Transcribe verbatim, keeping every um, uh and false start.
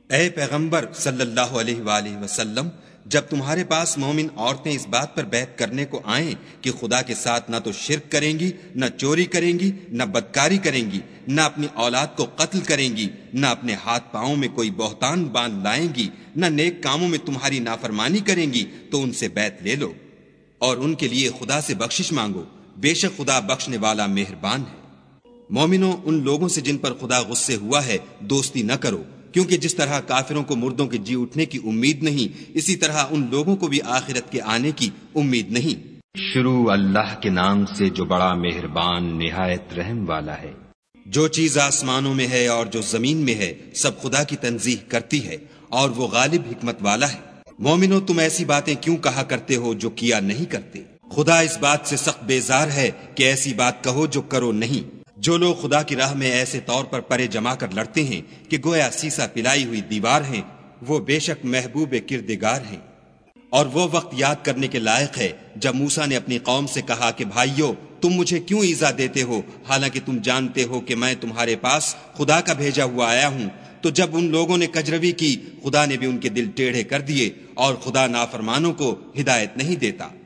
اے پیغمبر صلی اللہ علیہ وآلہ وسلم، جب تمہارے پاس مومن عورتیں اس بات پر بیعت کرنے کو آئیں کہ خدا کے ساتھ نہ تو شرک کریں گی، نہ چوری کریں گی، نہ بدکاری کریں گی، نہ اپنی اولاد کو قتل کریں گی، نہ اپنے ہاتھ پاؤں میں کوئی بہتان باندھ لائیں گی، نہ نیک کاموں میں تمہاری نافرمانی کریں گی، تو ان سے بیعت لے لو اور ان کے لیے خدا سے بخشش مانگو، بے شک خدا بخشنے والا مہربان ہے۔ مومنوں، ان لوگوں سے جن پر خدا غصے ہوا ہے دوستی نہ کرو، کیونکہ جس طرح کافروں کو مردوں کے جی اٹھنے کی امید نہیں، اسی طرح ان لوگوں کو بھی آخرت کے آنے کی امید نہیں۔ شروع اللہ کے نام سے جو بڑا مہربان نہایت رحم والا ہے۔ جو چیز آسمانوں میں ہے اور جو زمین میں ہے سب خدا کی تنزیہ کرتی ہے، اور وہ غالب حکمت والا ہے۔ مومنوں، تم ایسی باتیں کیوں کہا کرتے ہو جو کیا نہیں کرتے؟ خدا اس بات سے سخت بیزار ہے کہ ایسی بات کہو جو کرو نہیں۔ جو لوگ خدا کی راہ میں ایسے طور پر پرے جما کر لڑتے ہیں کہ گویا سیسا پلائی ہوئی دیوار ہیں، وہ بے شک محبوب کردگار ہیں۔ اور وہ وقت یاد کرنے کے لائق ہے جب موسیٰ نے اپنی قوم سے کہا کہ بھائیو، تم مجھے کیوں ایذا دیتے ہو حالانکہ تم جانتے ہو کہ میں تمہارے پاس خدا کا بھیجا ہوا آیا ہوں؟ تو جب ان لوگوں نے کجروی کی، خدا نے بھی ان کے دل ٹیڑھے کر دیے، اور خدا نافرمانوں کو ہدایت نہیں دیتا۔